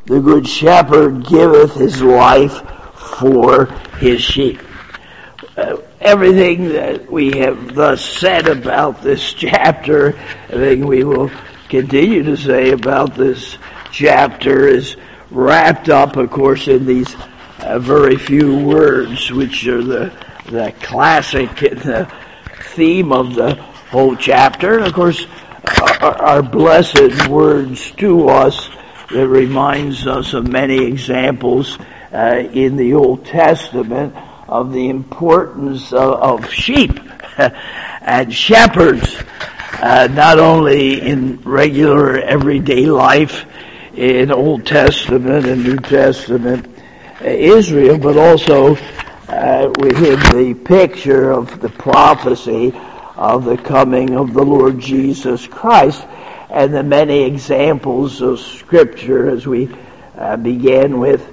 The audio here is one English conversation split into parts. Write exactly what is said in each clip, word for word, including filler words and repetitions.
the good shepherd giveth his life for his sheep. Uh, everything that we have thus said about this chapter, I think we will continue to say about this chapter, is wrapped up, of course, in these uh, very few words, which are the, the classic and the theme of the whole chapter. And of course, our, our blessed words to us that reminds us of many examples uh, in the Old Testament of the importance of, of sheep and shepherds, uh, not only in regular everyday life in Old Testament and New Testament uh, Israel, but also uh, within the picture of the prophecy of the coming of the Lord Jesus Christ, and the many examples of Scripture as we uh, began with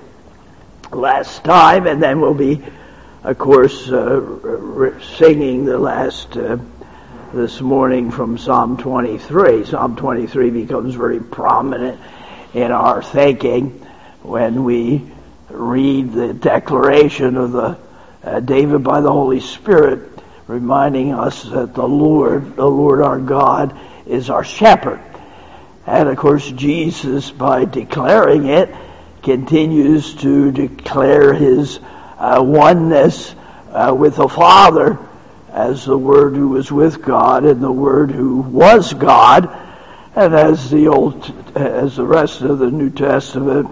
last time, and then we'll be, of course, uh, r- singing the last uh, this morning from Psalm twenty-three. Psalm twenty-three becomes very prominent in our thinking when we read the declaration of the uh, David by the Holy Spirit, reminding us that the Lord, the Lord our God, is our shepherd. And of course, Jesus, by declaring it, continues to declare his uh, oneness uh, with the Father as the Word who was with God and the Word who was God. And as the old, as the rest of the New Testament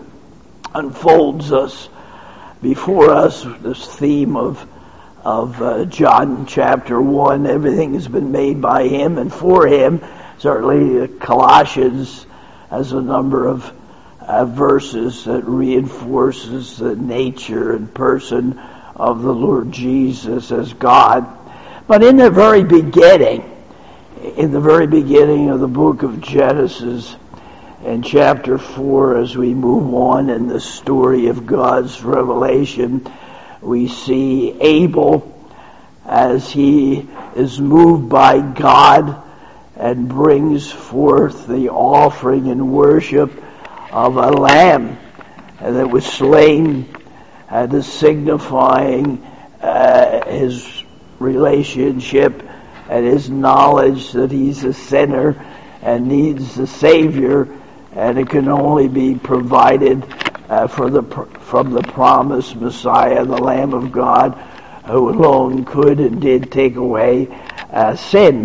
unfolds us before us, this theme of of uh, John chapter one, everything has been made by him and for him. Certainly, uh, Colossians has a number of uh, verses that reinforces the nature and person of the Lord Jesus as God. But in the very beginning, in the very beginning of the book of Genesis, in chapter four, as we move on in the story of God's revelation, we see Abel as he is moved by God and brings forth the offering and worship of a lamb that was slain, uh, to signifying uh, his relationship and his knowledge that he's a sinner and needs a Savior, and it can only be provided uh, for the from the promised Messiah, the Lamb of God, who alone could and did take away uh, sin.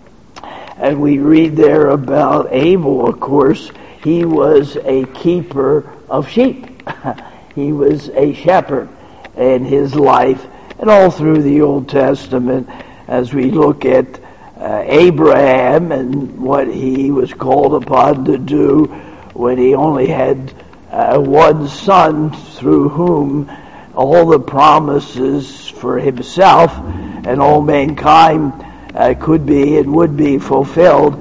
And we read there about Abel, of course. He was a keeper of sheep. He was a shepherd in his life, and all through the Old Testament, as we look at uh, Abraham and what he was called upon to do when he only had uh, one son through whom all the promises for himself and all mankind uh, could be and would be fulfilled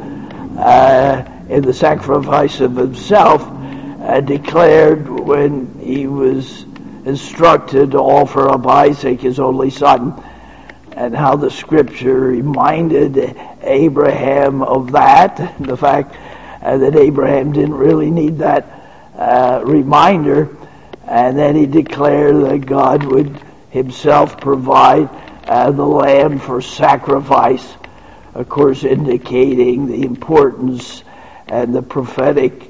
uh, in the sacrifice of himself, uh, declared when he was instructed to offer up Isaac, his only son, and how the Scripture reminded Abraham of that, the fact uh, that Abraham didn't really need that uh, reminder, and then he declared that God would himself provide uh, the lamb for sacrifice, of course indicating the importance and the prophetic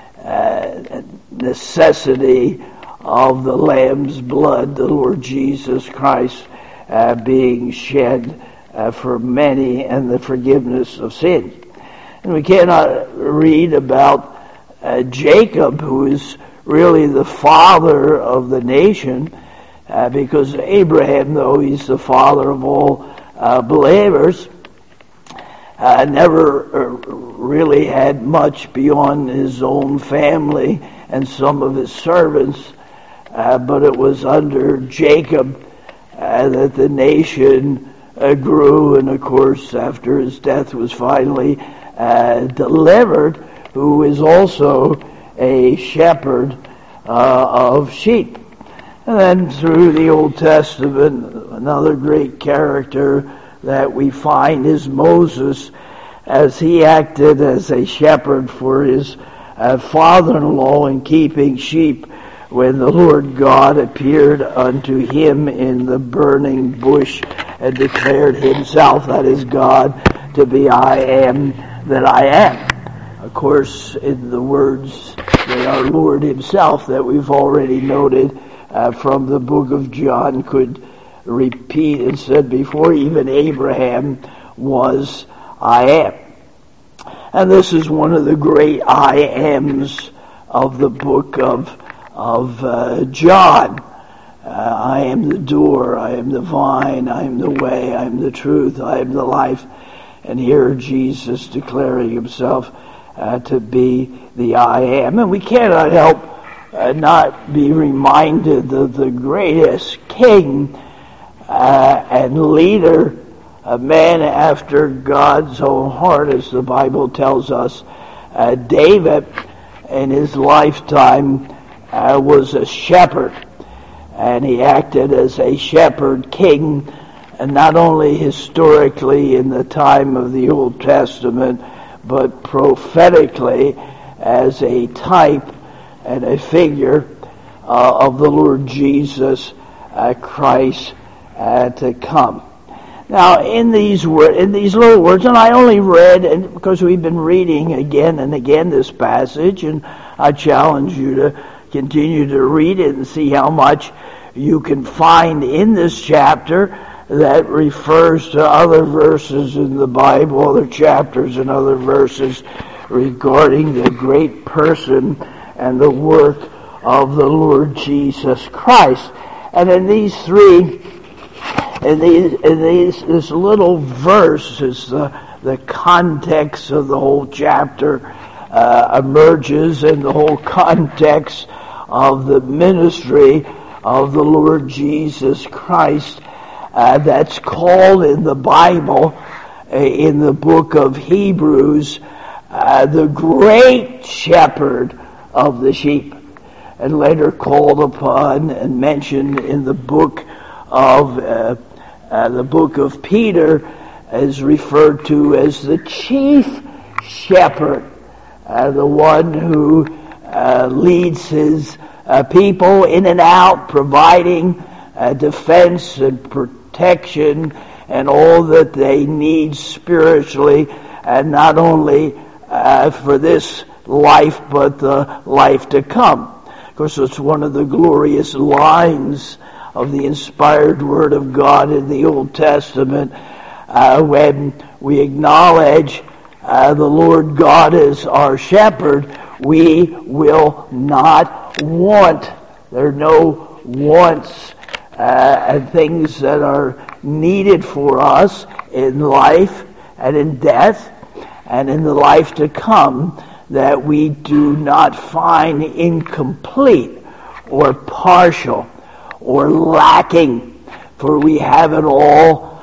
uh, necessity of the Lamb's blood, the Lord Jesus Christ, uh, being shed uh, for many and the forgiveness of sin. And we cannot read about uh, Jacob, who is really the father of the nation, uh, because Abraham, though he's the father of all uh, believers, uh, never uh, really had much beyond his own family and some of his servants. Uh, but it was under Jacob uh, that the nation uh, grew, and of course after his death was finally uh, delivered, who is also a shepherd uh, of sheep. And then through the Old Testament, another great character that we find is Moses, as he acted as a shepherd for his uh, father-in-law and keeping sheep when the Lord God appeared unto him in the burning bush and declared himself, that is God, to be I am that I am. Of course, in the words that our Lord himself, that we've already noted uh, from the book of John, could repeat and said before even Abraham was, I am. And this is one of the great I ams of the book of of uh, John. Uh, I am the door, I am the vine, I am the way, I am the truth, I am the life. And here Jesus declaring himself uh, to be the I am. And we cannot help uh, not be reminded of the greatest king uh, and leader, a man after God's own heart, as the Bible tells us. Uh, David, in his lifetime, uh, was a shepherd, and he acted as a shepherd king, and not only historically in the time of the Old Testament, but prophetically as a type and a figure uh, of the Lord Jesus uh, Christ uh, to come. Now, in these wor- in these little words, and I only read, and because we've been reading again and again this passage, and I challenge you to continue to read it and see how much you can find in this chapter that refers to other verses in the Bible, other chapters and other verses regarding the great person and the work of the Lord Jesus Christ. And in these three In these, in these, this little verse is the, the context of the whole chapter uh, emerges, and the whole context of the ministry of the Lord Jesus Christ uh, that's called in the Bible, uh, in the book of Hebrews, uh, the great shepherd of the sheep, and later called upon and mentioned in the book of uh, Uh, the book of Peter is referred to as the chief shepherd, uh, the one who uh, leads his uh, people in and out, providing uh, defense and protection and all that they need spiritually, and not only uh, for this life but the life to come. Of course, it's one of the glorious lines of the inspired Word of God in the Old Testament, uh, when we acknowledge uh, the Lord God as our shepherd, we will not want. There are no wants uh, and things that are needed for us in life and in death and in the life to come that we do not find incomplete or partial or lacking, for we have it all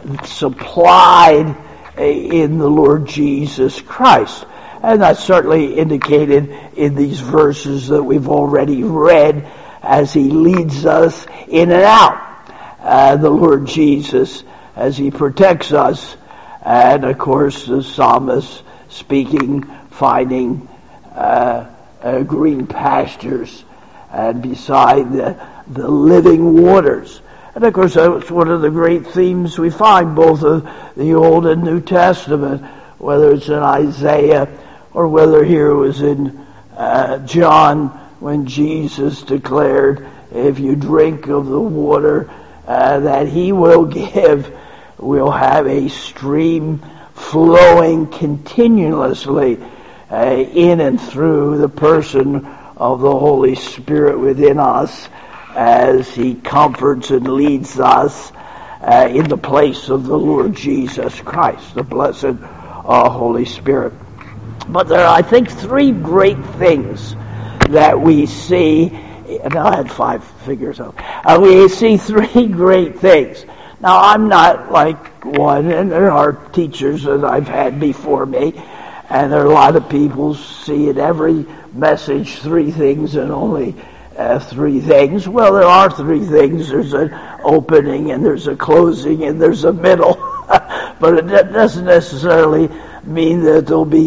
supplied in the Lord Jesus Christ. And that's certainly indicated in these verses that we've already read as he leads us in and out. Uh, the Lord Jesus, as he protects us. And of course the psalmist speaking, finding uh, uh, green pastures and beside the the living waters. And of course that's one of the great themes we find both of the Old and New Testament, whether it's in Isaiah or whether here it was in uh, John when Jesus declared, if you drink of the water uh, that he will give, we'll have a stream flowing continuously uh, in and through the person of the Holy Spirit within us, as he comforts and leads us uh, in the place of the Lord Jesus Christ, the blessed uh, Holy Spirit. But there are, I think, three great things that we see, and I had five figures of, uh, we see three great things. Now, I'm not like one, and there are teachers that I've had before me, and there are a lot of people see in every message three things and only Uh, three things. Well, there are three things. There's an opening, and there's a closing, and there's a middle. But it doesn't necessarily mean that there'll be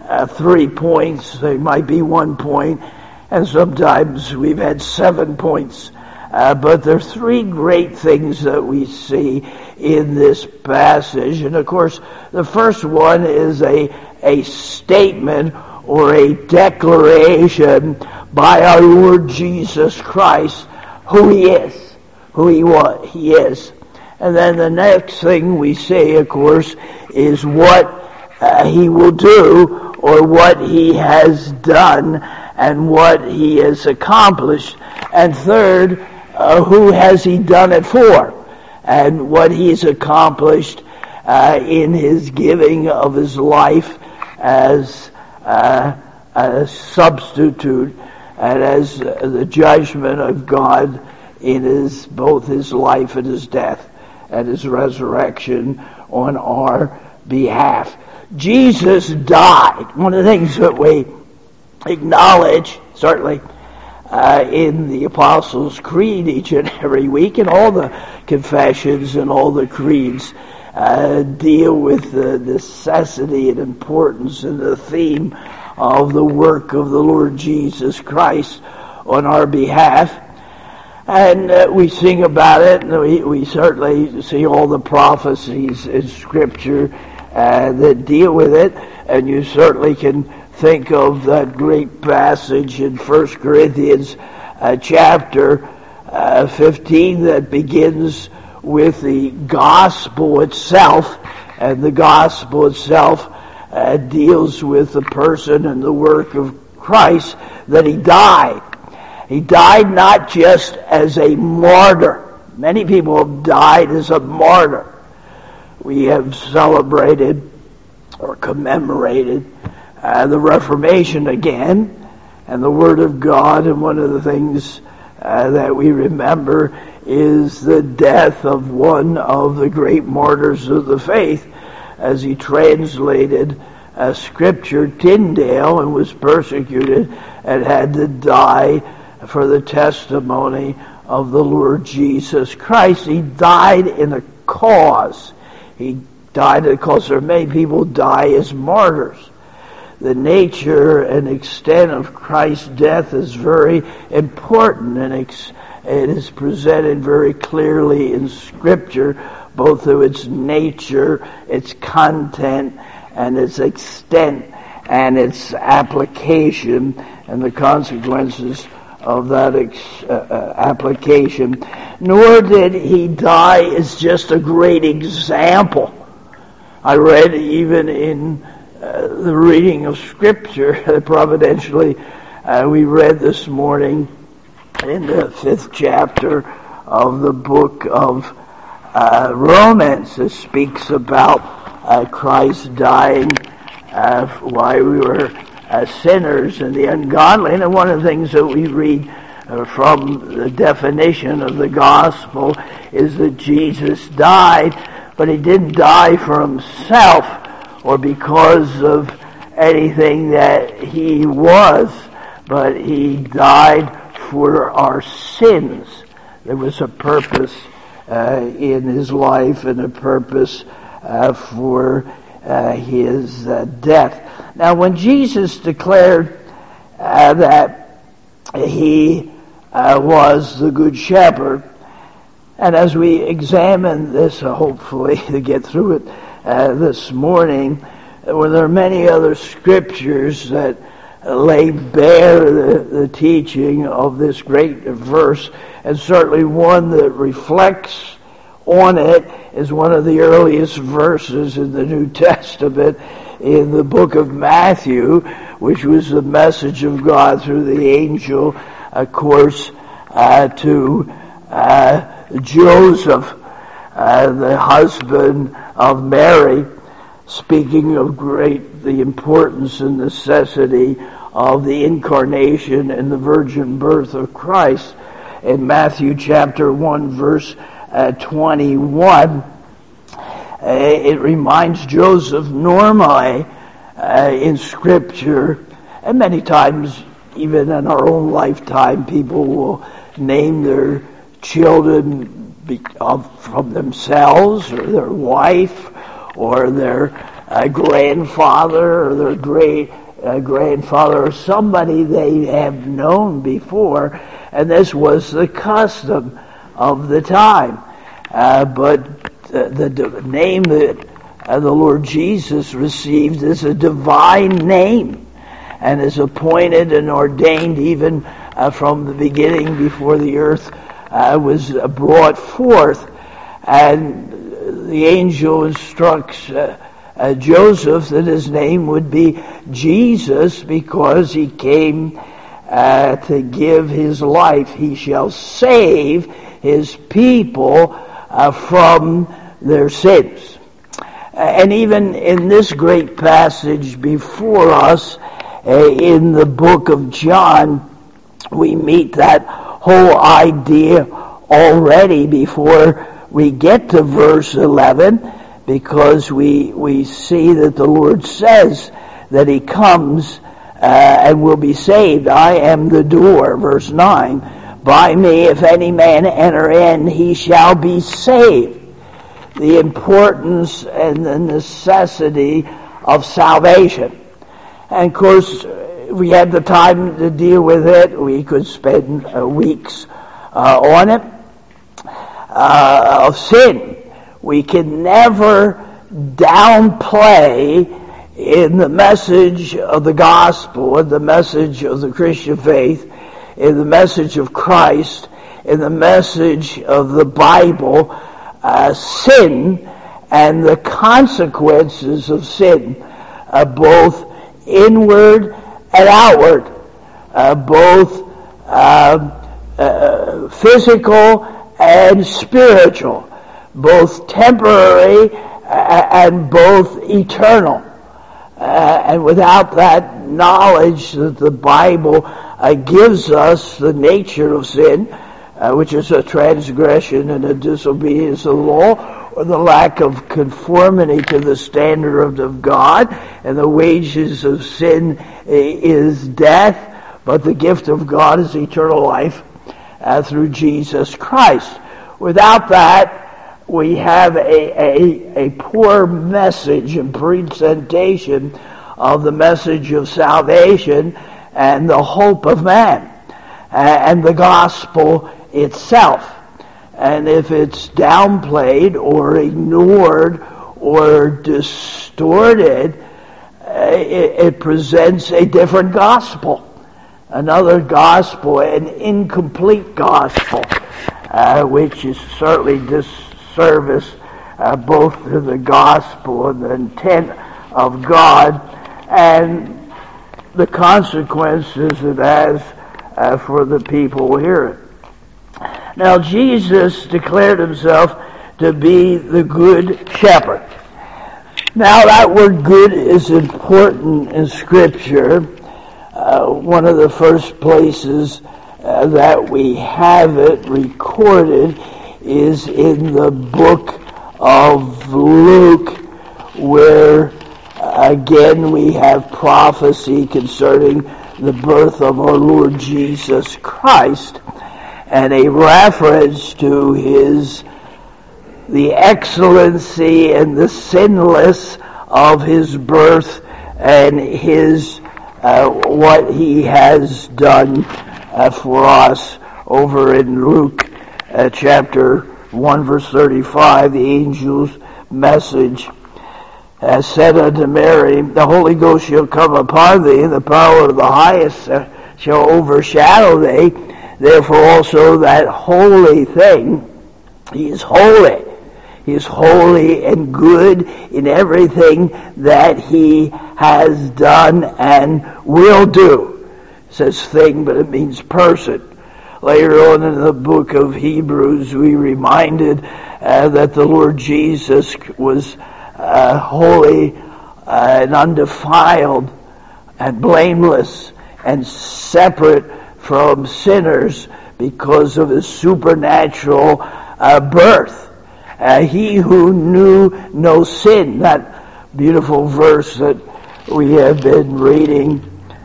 uh, three points. They might be one point, and sometimes we've had seven points. Uh, but there are three great things that we see in this passage. And of course, the first one is a, a statement or a declaration by our Lord Jesus Christ who He is, who He was, He is. And then the next thing we see, of course, is what uh, He will do, or what He has done, and what He has accomplished. And third, uh, who has He done it for, and what He's accomplished uh, in His giving of His life as uh, a substitute, and as uh, the judgment of God in His both His life and His death and His resurrection on our behalf. Jesus died. One of the things that we acknowledge, certainly, uh, in the Apostles' Creed each and every week, and all the confessions and all the creeds uh, deal with the necessity and importance and the theme of the work of the Lord Jesus Christ on our behalf. And uh, we sing about it, and we, we certainly see all the prophecies in Scripture uh, that deal with it. And you certainly can think of that great passage in First Corinthians uh, chapter uh, fifteen that begins with the gospel itself. And the gospel itself uh, deals with the person and the work of Christ, that He died. He died not just as a martyr. Many people have died as a martyr. We have celebrated or commemorated uh, the Reformation again, and the Word of God, and one of the things uh, that we remember is the death of one of the great martyrs of the faith, as he translated uh, Scripture, Tyndale, and was persecuted and had to die for the testimony of the Lord Jesus Christ. He died in a cause. He died because there are many people die as martyrs. The nature and extent of Christ's death is very important, and ex- it is presented very clearly in Scripture, both through its nature, its content, and its extent, and its application, and the consequences of that ex- uh, uh, application. Nor did He die as just a great example. I read even in uh, the reading of Scripture, providentially, uh, we read this morning in the fifth chapter of the book of uh, Romans. It speaks about uh, Christ dying uh, while we were Uh, sinners and the ungodly. And one of the things that we read uh, from the definition of the gospel is that Jesus died, but He didn't die for Himself or because of anything that He was, but He died for our sins. There was a purpose uh, in His life and a purpose uh, for uh, His uh, death. Now, when Jesus declared uh, that He uh, was the Good Shepherd, and as we examine this, uh, hopefully to get through it uh, this morning, well, there are many other scriptures that lay bare the, the teaching of this great verse, and certainly one that reflects on it is one of the earliest verses in the New Testament, in the book of Matthew, which was the message of God through the angel, of course, uh, to uh, Joseph, uh, the husband of Mary, speaking of great the importance and necessity of the incarnation and the virgin birth of Christ. In Matthew chapter one, verse uh, twenty-one, Uh, it reminds Joseph normally uh, in Scripture, and many times even in our own lifetime, people will name their children be, of, from themselves or their wife or their uh, grandfather or their great uh, grandfather or somebody they have known before, and this was the custom of the time. Uh, but uh, the, the name that uh, the Lord Jesus received is a divine name, and is appointed and ordained even uh, from the beginning before the earth uh, was uh, brought forth. And the angel instructs uh, uh, Joseph that his name would be Jesus, because he came uh, to give his life. He shall save his people uh, from their sins. And even in this great passage before us, uh, in the book of John, we meet that whole idea already before we get to verse eleven, because we we see that the Lord says that he comes uh, and will be saved. I am the door, verse nine. By me, if any man enter in, he shall be saved. The importance and the necessity of salvation. And of course, if we had the time to deal with it, we could spend uh, weeks uh, on it. Uh, of sin. We can never downplay in the message of the gospel, in the message of the Christian faith, in the message of Christ, in the message of the Bible, uh, sin and the consequences of sin, uh, both inward and outward, uh, both uh, uh, physical and spiritual, both temporary and both eternal. Uh, and without that knowledge that the Bible uh, gives us the nature of sin, uh, which is a transgression and a disobedience of the law, or the lack of conformity to the standard of God, and the wages of sin is death, but the gift of God is eternal life uh, through Jesus Christ. Without that, we have a, a, a poor message and presentation of the message of salvation and the hope of man uh, and the gospel itself. And if it's downplayed or ignored or distorted, uh, it, it presents a different gospel, another gospel, an incomplete gospel, uh, which is certainly disservice uh, both to the gospel and the intent of God and the consequences it has uh, for the people who hear it. Now, Jesus declared himself to be the good shepherd. Now, that word good is important in Scripture. Uh, one of the first places uh, that we have it recorded is in the book of Luke, where uh, again we have prophecy concerning the birth of our Lord Jesus Christ, and a reference to his, the excellency and the sinless of his birth and his, uh, what he has done uh, for us. Over in Luke uh, chapter one verse thirty-five, the angel's message has said unto Mary, the Holy Ghost shall come upon thee, and the power of the highest uh, shall overshadow thee. Therefore also that holy thing, he is holy. He is holy and good in everything that he has done and will do. It says thing, but it means person. Later on in the book of Hebrews, we reminded uh, that the Lord Jesus was uh, holy uh, and undefiled and blameless and separate from sinners because of his supernatural uh, birth. Uh, he who knew no sin, that beautiful verse that we have been reading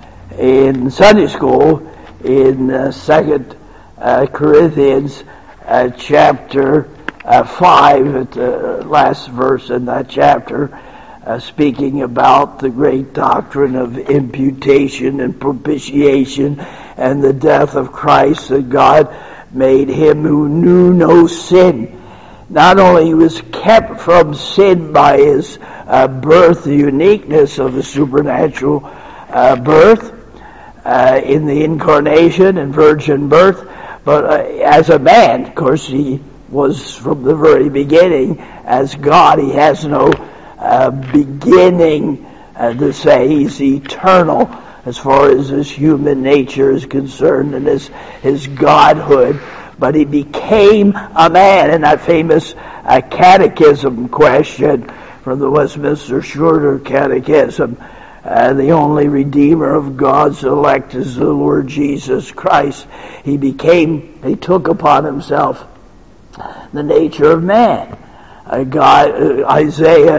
in Sunday school in uh, Second uh, Corinthians uh, chapter uh, five, at the last verse in that chapter, uh, speaking about the great doctrine of imputation and propitiation and the death of Christ, that God made him who knew no sin. Not only was kept from sin by his uh, birth, the uniqueness of the supernatural uh, birth uh, in the incarnation and virgin birth, but uh, as a man, of course, he was from the very beginning. As God, he has no uh, beginning uh, to say. He's eternal as far as his human nature is concerned and his, his godhood. But he became a man. In that famous uh, catechism question from the Westminster Shorter Catechism, uh, the only Redeemer of God's elect is the Lord Jesus Christ. He became, he took upon himself the nature of man. Uh, God, uh, Isaiah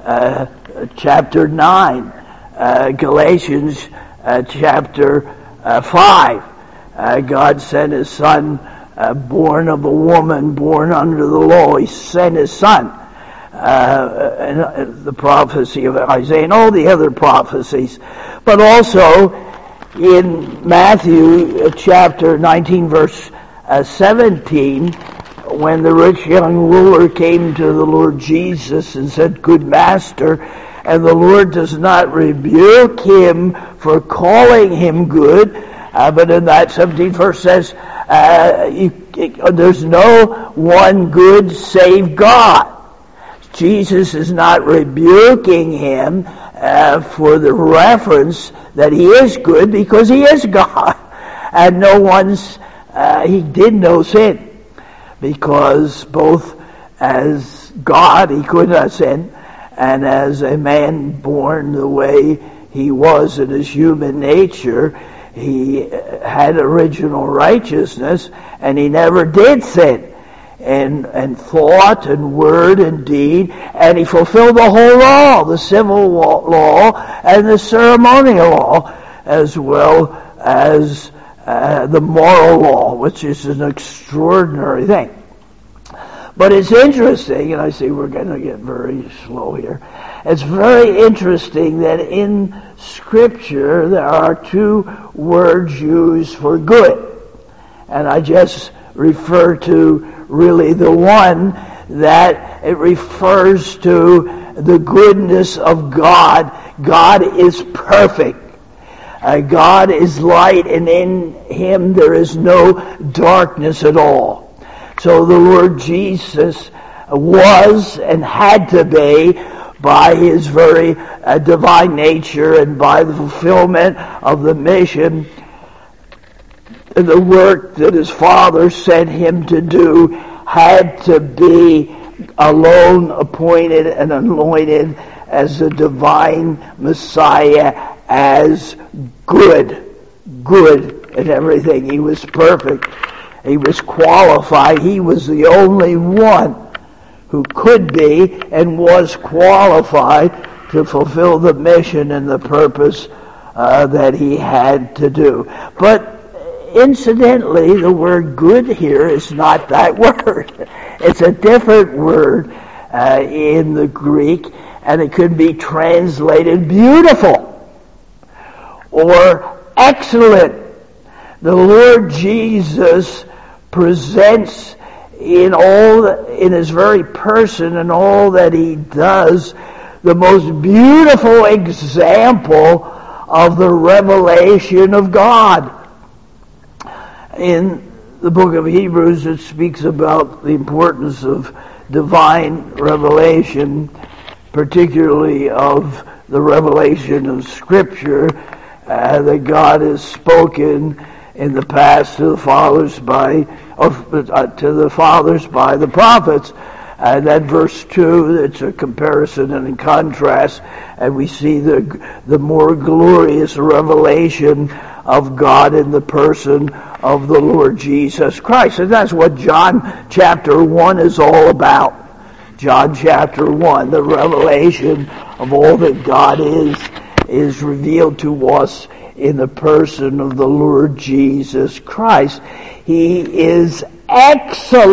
uh, chapter nine, uh, Galatians uh, chapter uh, five. Uh, God sent his Son, uh, born of a woman, born under the law. He sent his Son. Uh, and, uh, the prophecy of Isaiah and all the other prophecies. But also in Matthew uh, chapter nineteen, verse uh, seventeen, when the rich young ruler came to the Lord Jesus and said, "Good Master," and the Lord does not rebuke him for calling him good, uh, but in that seventeenth verse says, uh, you, there's no one good save God. Jesus is not rebuking him uh, for the reference that he is good, because he is God. And no one's, uh, he did no sin, because both as God he could not sin, and as a man born the way he was in his human nature, he had original righteousness, and he never did sin. And, and thought and word and deed, and he fulfilled the whole law, the civil law and the ceremonial law, as well as uh, the moral law, which is an extraordinary thing. But it's interesting, and I see we're going to get very slow here. It's very interesting that in Scripture there are two words used for good, and I just refer to really the one that it refers to the goodness of God. God is perfect. Uh, God is light, and in him there is no darkness at all. So the Lord Jesus was and had to be, by his very uh, divine nature and by the fulfillment of the mission, the work that his Father sent him to do, had to be alone appointed and anointed as the divine Messiah, as good, good in everything. He was perfect. He was qualified. He was the only one who could be and was qualified to fulfill the mission and the purpose uh, that he had to do. But incidentally, the word good here is not that word. It's a different word uh, in the Greek, and it could be translated beautiful or excellent. The Lord Jesus presents in all, in his very person and all that he does, the most beautiful example of the revelation of God. In the book of Hebrews, it speaks about the importance of divine revelation, particularly of the revelation of Scripture, uh, that God has spoken in the past to the fathers by, or, uh, to the fathers by the prophets. And then verse two, it's a comparison and a contrast, and we see the the more glorious revelation of God in the person of the Lord Jesus Christ. And that's what John chapter one is all about. John chapter one, the revelation of all that God is, is revealed to us in the person of the Lord Jesus Christ. He is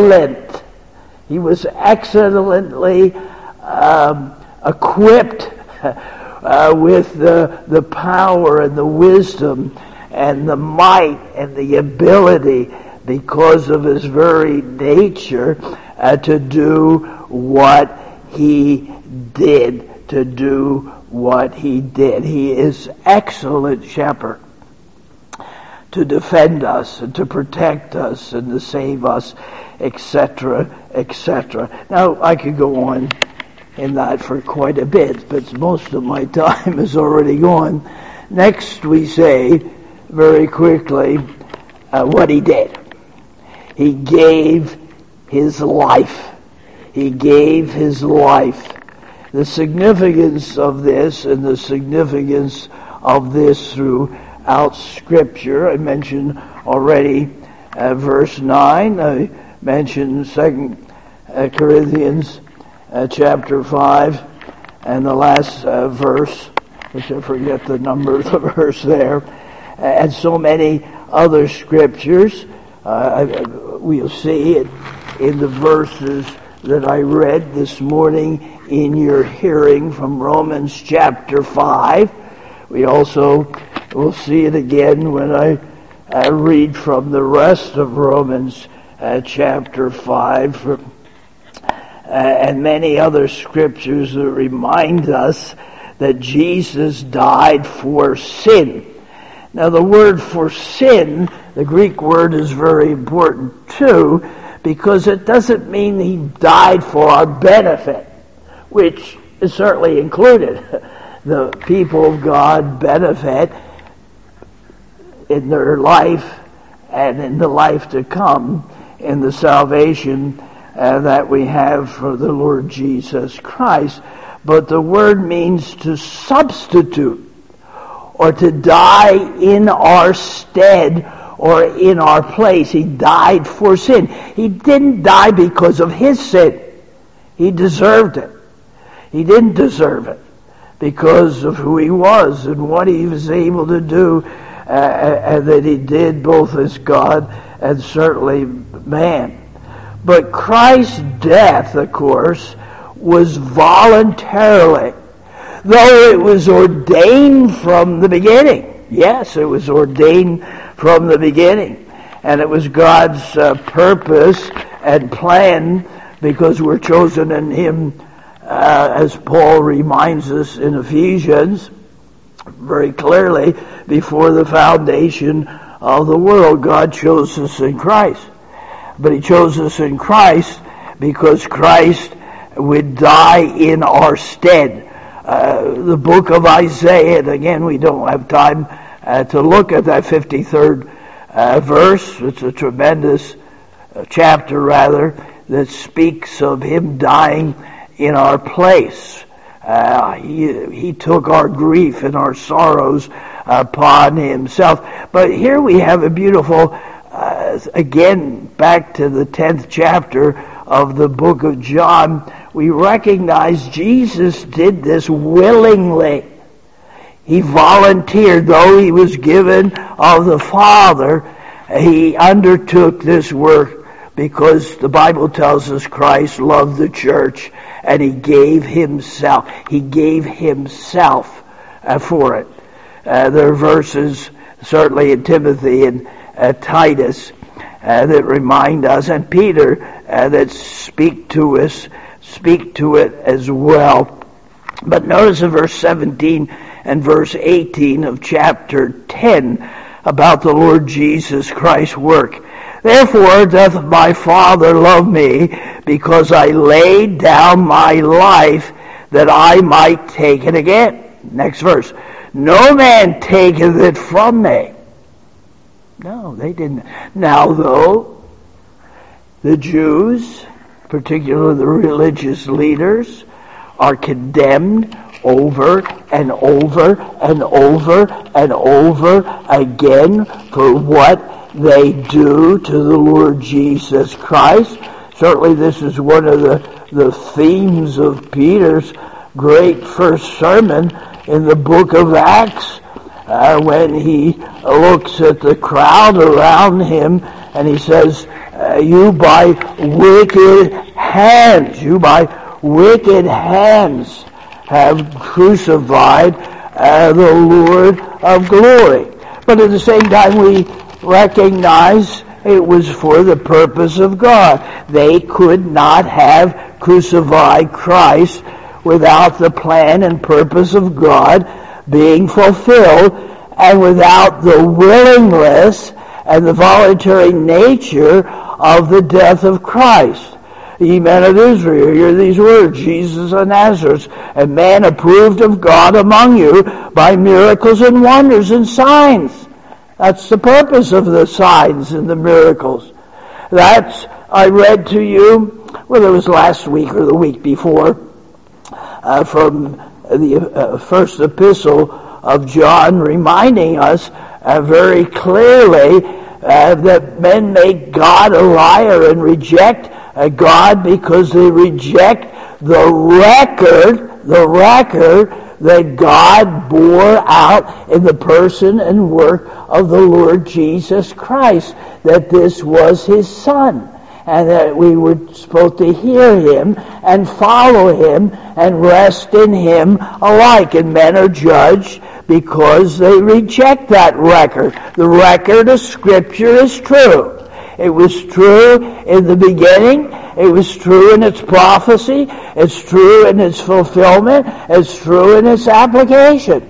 excellent. He was excellently um, equipped uh, with the, the power and the wisdom and the might and the ability, because of his very nature, uh, to do what he did, to do what he did. He is excellent shepherd to defend us and to protect us and to save us, et cetera, et cetera. Now, I could go on in that for quite a bit, but most of my time is already gone. Next, we say very quickly uh, what he did. He gave his life. He gave his life. The significance of this and the significance of this throughout Scripture, I mentioned already uh, verse nine, I mentioned Second Corinthians uh, chapter five, and the last uh, verse, which I forget the number of the verse there, and so many other Scriptures. Uh, we'll see it in the verses that I read this morning in your hearing from Romans chapter five. We also will see it again when I uh, read from the rest of Romans uh, chapter five, from, uh, and many other scriptures that remind us that Jesus died for sin. Now, the word for sin, the Greek word, is very important too, because it doesn't mean he died for our benefit, which is certainly included. The people of God benefit in their life and in the life to come in the salvation uh, that we have for the Lord Jesus Christ. But the word means to substitute, or to die in our stead or in our place. He died for sin. He didn't die because of his sin. He deserved it. He didn't deserve it because of who he was and what he was able to do, uh, and that he did both as God and certainly man. But Christ's death, of course, was voluntarily, though it was ordained from the beginning. Yes, it was ordained from the beginning. And it was God's uh, purpose and plan, because we're chosen in him, uh, as Paul reminds us in Ephesians very clearly, before the foundation of the world. God chose us in Christ. But he chose us in Christ because Christ would die in our stead. Uh, the book of Isaiah, and again, we don't have time uh, to look at that fifty-third uh, verse. It's a tremendous uh, chapter, rather, that speaks of him dying in our place. Uh, he, he took our grief and our sorrows upon himself. But here we have a beautiful, uh, again, back to the tenth chapter of the book of John, we recognize Jesus did this willingly. He volunteered, though he was given of the Father, he undertook this work because the Bible tells us Christ loved the church and he gave himself. He gave himself uh, for it. Uh, there are verses, certainly in Timothy and uh, Titus, uh, that remind us, and Peter, uh, that speak to us, speak to it as well. But notice in verse seventeen and verse eighteen of chapter ten about the Lord Jesus Christ's work. Therefore doth my Father love me, because I laid down my life that I might take it again. Next verse. No man taketh it from me. No, they didn't. Now though, the Jews, particularly the religious leaders, are condemned over and over and over and over again for what they do to the Lord Jesus Christ. Certainly this is one of the, the themes of Peter's great first sermon in the book of Acts, uh, when he looks at the crowd around him and he says, uh, you by wicked hands, you by wicked hands have crucified uh, the Lord of glory. But at the same time, we recognize it was for the purpose of God. They could not have crucified Christ without the plan and purpose of God being fulfilled, and without the willingness and the voluntary nature of the death of Christ. Ye men of Israel, hear these words, Jesus of Nazareth, a man approved of God among you by miracles and wonders and signs. That's the purpose of the signs and the miracles. That's, I read to you, whether it was last week or the week before, uh, from the uh, first epistle of John, reminding us uh, very clearly uh, that men make God a liar and reject uh, God because they reject the record, the record that God bore out in the person and work of the Lord Jesus Christ, that this was His Son, and that we were supposed to hear Him and follow Him and rest in Him alike. And men are judged because they reject that record. The record of Scripture is true. It was true in the beginning. It was true in its prophecy. It's true in its fulfillment. It's true in its application.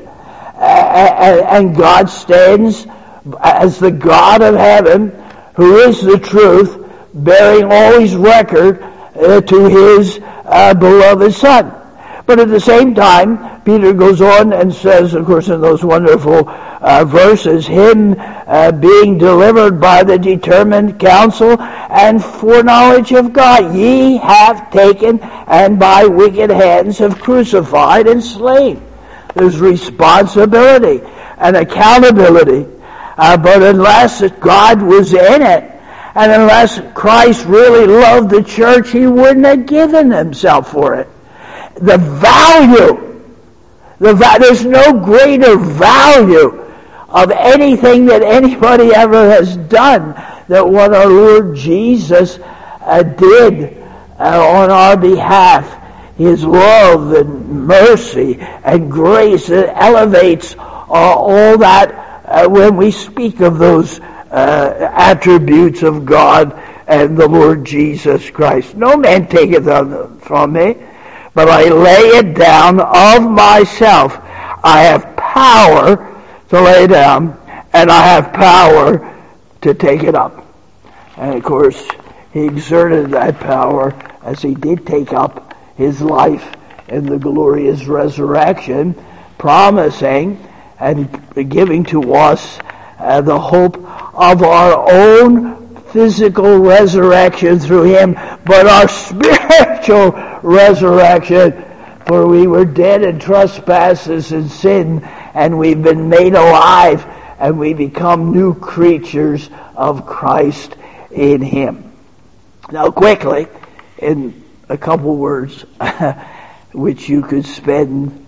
And God stands as the God of heaven, who is the truth, bearing always record uh, to His uh, beloved Son. But at the same time, Peter goes on and says, of course, in those wonderful uh, verses, Him uh, being delivered by the determined counsel and foreknowledge of God, ye have taken and by wicked hands have crucified and slain. There's responsibility and accountability. Uh, but unless God was in it, and unless Christ really loved the church, He wouldn't have given Himself for it. The value, the va- there's no greater value of anything that anybody ever has done than what our Lord Jesus uh, did uh, on our behalf. His love and mercy and grace, it elevates uh, all that uh, when we speak of those uh, attributes of God and the Lord Jesus Christ. No man taketh from me, but I lay it down of myself. I have power to lay down, and I have power to take it up. And of course, He exerted that power as He did take up His life in the glorious resurrection, promising and giving to us uh, the hope of our own physical resurrection through Him, but our spiritual resurrection. For we were dead in trespasses and sin, and we've been made alive, and we become new creatures of Christ in Him. Now quickly, in a couple words, which you could spend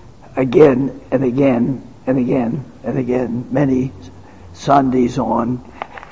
again and again and again and again, many Sundays on.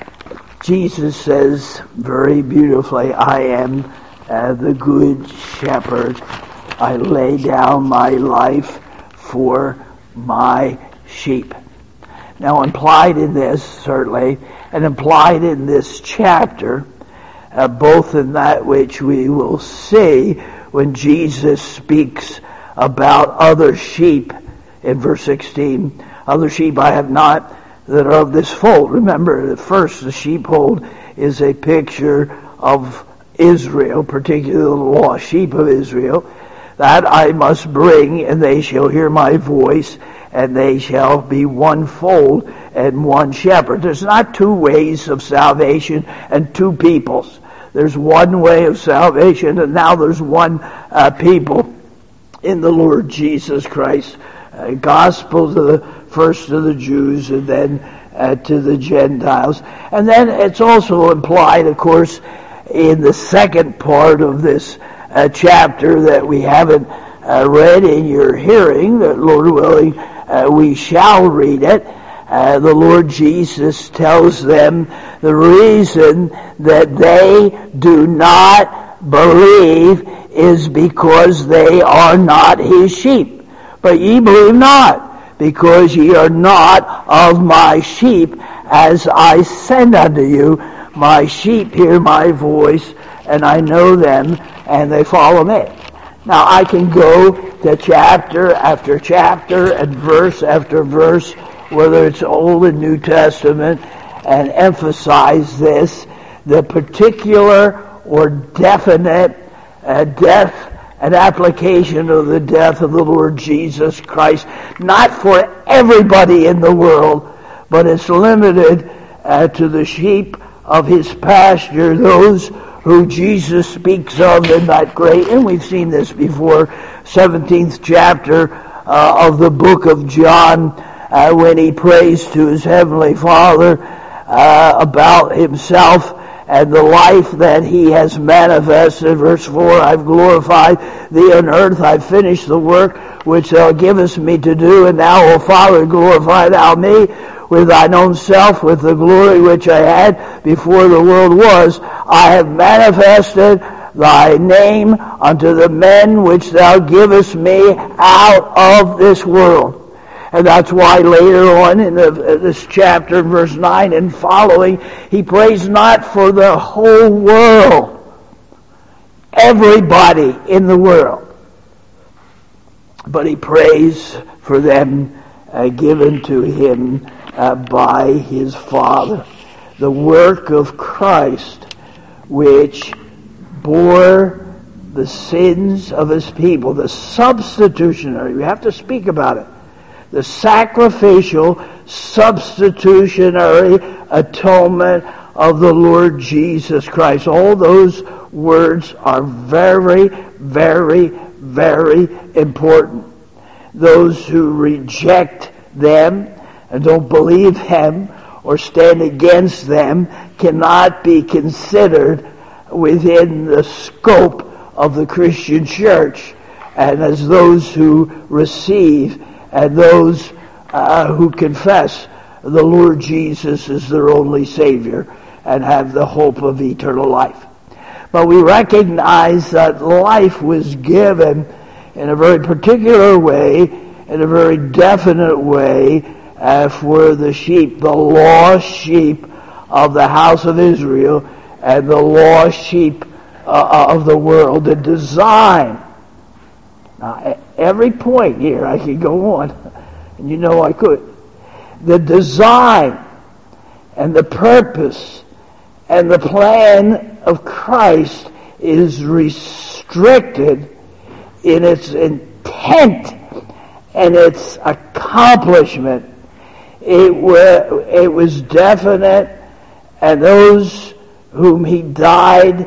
Jesus says very beautifully, I am uh, the good shepherd. I lay down my life for my sheep. Now implied in this, certainly, and implied in this chapter, uh, both in that which we will see when Jesus speaks about other sheep in verse sixteen, other sheep I have not that are of this fold. Remember, at first the sheepfold is a picture of Israel, particularly the lost sheep of Israel, that I must bring, and they shall hear my voice, and they shall be one fold and one shepherd. There's not two ways of salvation and two peoples. There's one way of salvation, and now there's one uh, people in the Lord Jesus Christ. Uh, gospel to the first to the Jews, and then uh, to the Gentiles. And then it's also implied, of course, in the second part of this uh, chapter that we haven't uh, read in your hearing, that Lord willing, uh, we shall read it. Uh, the Lord Jesus tells them the reason that they do not believe is because they are not his sheep. But ye believe not, because ye are not of my sheep, as I send unto you. My sheep hear my voice, and I know them, and they follow me. Now I can go to chapter after chapter and verse after verse, whether it's Old and New Testament, and emphasize this, the particular or definite uh, death and application of the death of the Lord Jesus Christ, not for everybody in the world, but it's limited uh, to the sheep of his pasture, those who Jesus speaks of in that great, and we've seen this before, seventeenth chapter uh, of the book of John, uh, when he prays to his heavenly Father uh, about himself and the life that he has manifested. Verse four, I've glorified thee on earth, I've finished the work which thou givest me to do, and now, O Father, glorify thou me with thine own self, with the glory which I had before the world was. I have manifested thy name unto the men which thou givest me out of this world. And that's why later on in the, this chapter, verse nine and following, he prays not for the whole world, everybody in the world, but he prays for them uh, given to him uh, by his Father. The work of Christ, which bore the sins of his people, the substitutionary, we have to speak about it, the sacrificial, substitutionary atonement of the Lord Jesus Christ. All those words are very, very, very important. Those who reject them and don't believe them or stand against them cannot be considered within the scope of the Christian church, and as those who receive and those uh, who confess the Lord Jesus as their only Savior and have the hope of eternal life. But we recognize that life was given in a very particular way, in a very definite way, uh, for the sheep, the lost sheep of the house of Israel and the lost sheep uh, of the world. The design. Now, every point here, I could go on, and you know I could. The design and the purpose and the plan of Christ is restricted in its intent and its accomplishment. It, were, it was definite, and those whom he died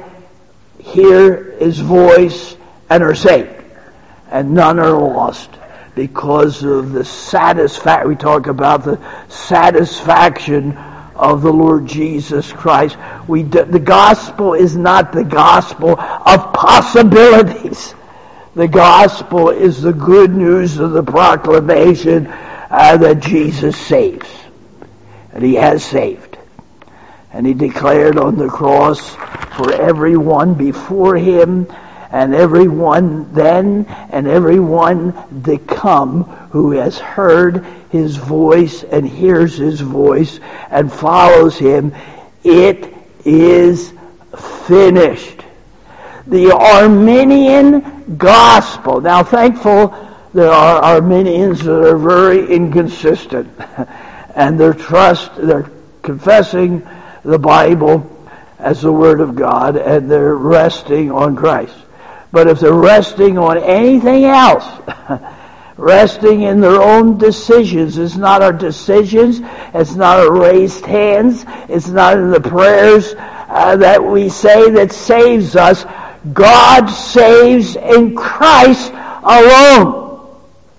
hear his voice and are saved. And none are lost because of the satisfaction. We talk about the satisfaction of the Lord Jesus Christ. We do, the gospel is not the gospel of possibilities. The gospel is the good news of the proclamation uh, that Jesus saves. And he has saved. And he declared on the cross for everyone before him, and everyone then and everyone to come who has heard his voice and hears his voice and follows him, it is finished. The Arminian gospel. Now, thankful there are Arminians that are very inconsistent, and their trust, they're confessing the Bible as the Word of God, and they're resting on Christ. But if they're resting on anything else, resting in their own decisions, it's not our decisions, it's not our raised hands, it's not in the prayers uh, that we say that saves us. God saves in Christ alone.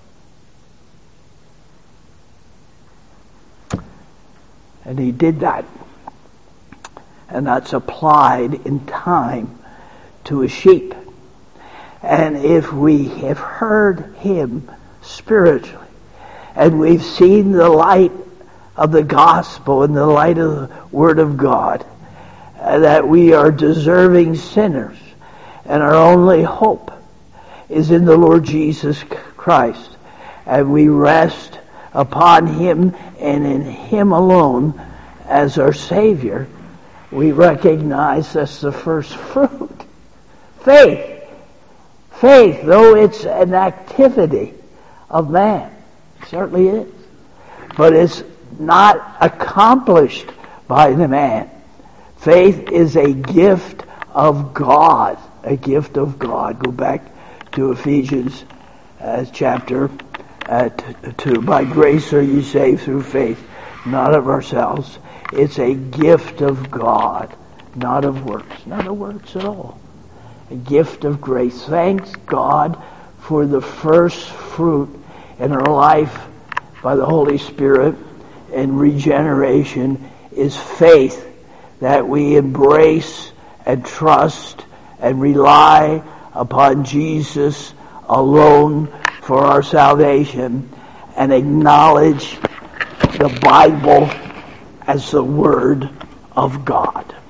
And he did that. And that's applied in time to a sheep. And if we have heard him spiritually, and we've seen the light of the gospel and the light of the Word of God, uh, that we are deserving sinners, and our only hope is in the Lord Jesus Christ. And we rest upon Him and in Him alone as our Savior. We recognize that's the first fruit. Faith. Faith, though it's an activity of man, it certainly is, but it's not accomplished by the man. Faith is a gift of God, a gift of God. Go back to Ephesians uh, chapter uh, two. By grace are you saved through faith, not of ourselves. It's a gift of God, not of works, not of works at all. A gift of grace. Thanks God for the first fruit in our life by the Holy Spirit and regeneration is faith, that we embrace and trust and rely upon Jesus alone for our salvation and acknowledge the Bible as the Word of God.